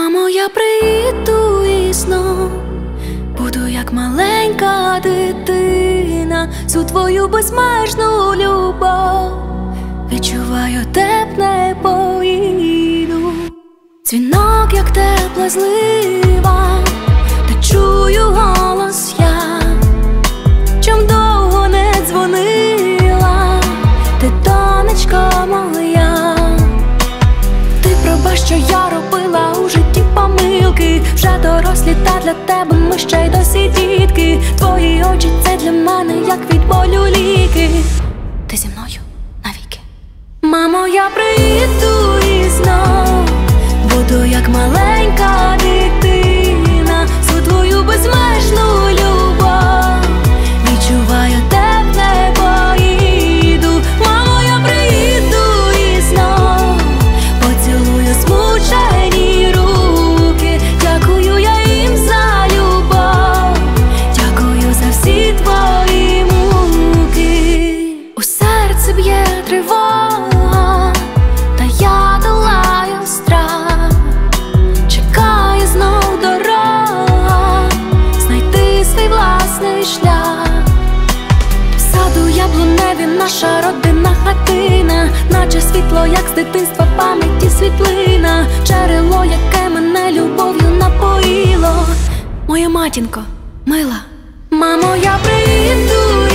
Мамо, я приїду і знов буду як маленька дитина, всю твою безмежну любов відчуваю, де б не поїду. Дзвінок, як тепла злива, та чую голос я, чом довго не дзвонила, ти, донечко моя. Ти пробач, що я робила у житті помилки, вже дорослі, та для тебе ми ще й досі дітки. Твої очі — це для мене як від болю ліки. Ти зі мною навіки. Мамо, я приїду і знов буду як маленька дитина, всю твою безмежну любов відчуваю, де б не поїду. Мамо, я приїду і знов поцілую змучені руки. Дякую я їм за любов, дякую за всі твої муки. У серці б'є тривога, та я долаю страх. Чекає знов дорога, знайти свій власний шлях. В саду яблуневі наша родинна хатина, наче світло, як з дитинства, пам'яті світлина. Джерело, яке мене любов'ю напоїло. Моя матінко мила. Мамо, я приїду